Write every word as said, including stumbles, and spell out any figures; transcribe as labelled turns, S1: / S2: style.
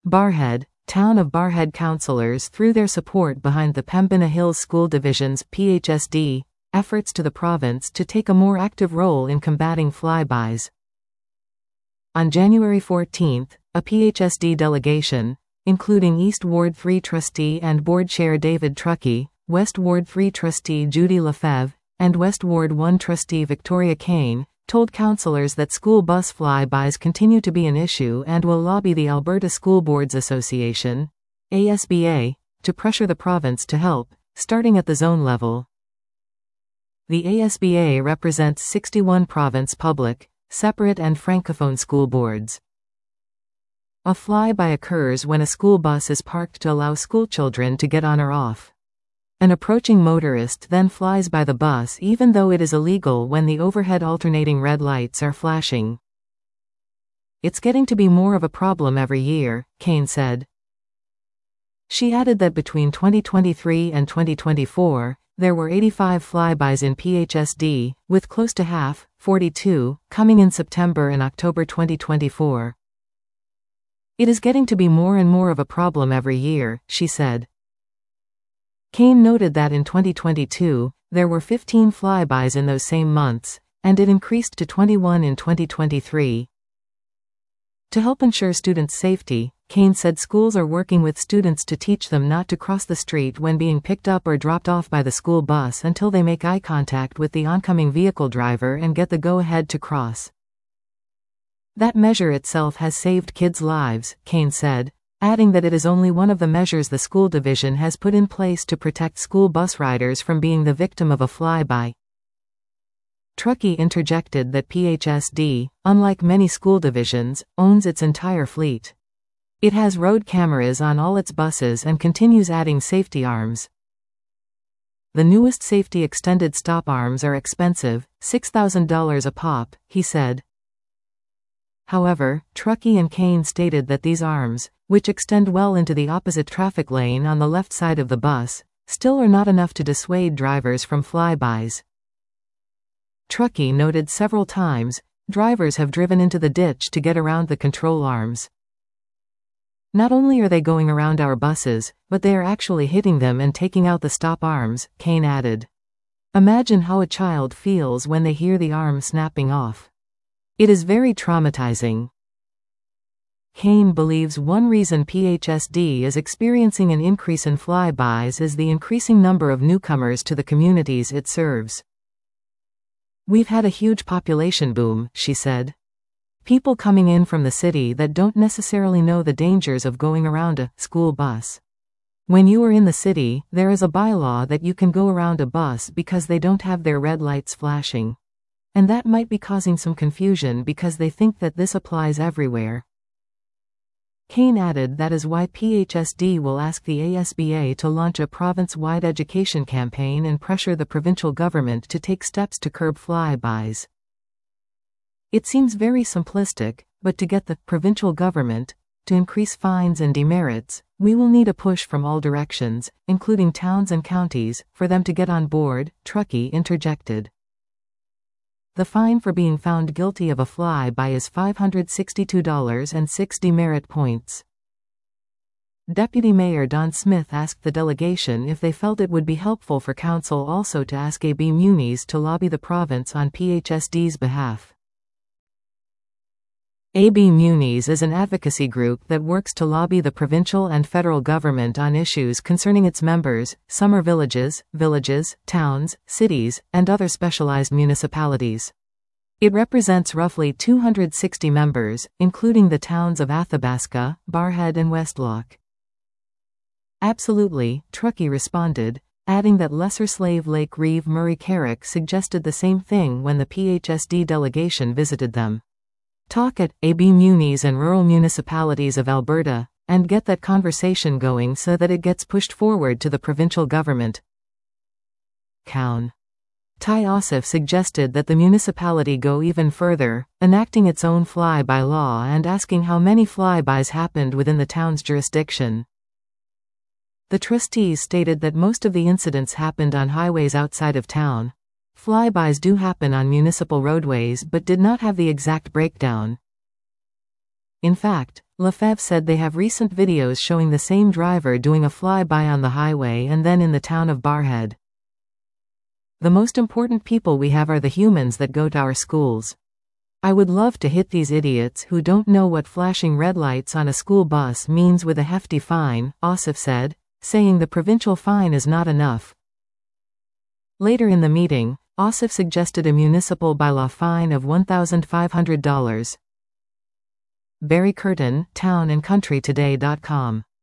S1: Barrhead, Town of Barrhead councillors through their support behind the Pembina Hills School Division's P H S D efforts to the province to take a more active role in combating flybys. On January fourteenth, a P H S D delegation, including East Ward three trustee and board chair David Truckey, West Ward three trustee Judy Lefebvre, and West Ward one trustee Victoria Kane, told councillors that school bus flybys continue to be an issue and will lobby the Alberta School Boards Association, A S B A, to pressure the province to help, starting at the zone level. The A S B A represents sixty-one province public, separate and francophone school boards. A flyby occurs when a school bus is parked to allow schoolchildren to get on or off. An approaching motorist then flies by the bus even though it is illegal when the overhead alternating red lights are flashing. It's getting to be more of a problem every year, Kane said. She added that between twenty twenty-three and twenty twenty-four, there were eighty-five flybys in P H S D, with close to half, forty-two, coming in September and October twenty twenty-four. It is getting to be more and more of a problem every year, she said. Kane noted that in twenty twenty-two, there were fifteen flybys in those same months, and it increased to twenty-one in twenty twenty-three. To help ensure students' safety, Kane said schools are working with students to teach them not to cross the street when being picked up or dropped off by the school bus until they make eye contact with the oncoming vehicle driver and get the go-ahead to cross. That measure itself has saved kids' lives, Kane said, adding that it is only one of the measures the school division has put in place to protect school bus riders from being the victim of a flyby. Truckey interjected that P H S D, unlike many school divisions, owns its entire fleet. It has road cameras on all its buses and continues adding safety arms. The newest safety extended stop arms are expensive, six thousand dollars a pop, he said. However, Truckey and Kane stated that these arms, which extend well into the opposite traffic lane on the left side of the bus, still are not enough to dissuade drivers from flybys. Truckey noted several times, drivers have driven into the ditch to get around the control arms. Not only are they going around our buses, but they are actually hitting them and taking out the stop arms, Kane added. Imagine how a child feels when they hear the arm snapping off. It is very traumatizing. Kane believes one reason P H S D is experiencing an increase in flybys is the increasing number of newcomers to the communities it serves. We've had a huge population boom, she said. People coming in from the city that don't necessarily know the dangers of going around a school bus. When you are in the city, there is a bylaw that you can go around a bus because they don't have their red lights flashing. And that might be causing some confusion because they think that this applies everywhere. Kane added that is why P H S D will ask the A S B A to launch a province-wide education campaign and pressure the provincial government to take steps to curb flybys. It seems very simplistic, but to get the provincial government to increase fines and demerits, we will need a push from all directions, including towns and counties, for them to get on board, Truckey interjected. The fine for being found guilty of a flyby is five hundred sixty-two dollars and six demerit points. Deputy Mayor Don Smith asked the delegation if they felt it would be helpful for council also to ask A B Muniz to lobby the province on P H S D's behalf. A B Muniz is an advocacy group that works to lobby the provincial and federal government on issues concerning its members, summer villages, villages, towns, cities, and other specialized municipalities. It represents roughly two hundred sixty members, including the towns of Athabasca, Barrhead and Westlock. Absolutely, Truckey responded, adding that Lesser Slave Lake Reeve Murray Carrick suggested the same thing when the P H S D delegation visited them. Talk at A B Muniz and rural municipalities of Alberta, and get that conversation going so that it gets pushed forward to the provincial government. Cown. Ty Ossoff suggested that the municipality go even further, enacting its own fly-by law and asking how many flybys happened within the town's jurisdiction. The trustees stated that most of the incidents happened on highways outside of town. Flybys do happen on municipal roadways but did not have the exact breakdown. In fact, Lefebvre said they have recent videos showing the same driver doing a flyby on the highway and then in the town of Barrhead. The most important people we have are the humans that go to our schools. I would love to hit these idiots who don't know what flashing red lights on a school bus means with a hefty fine, Ossoff said, saying the provincial fine is not enough. Later in the meeting, Ossoff suggested a municipal bylaw fine of one thousand five hundred dollars. Barry Curtin, town and country today dot com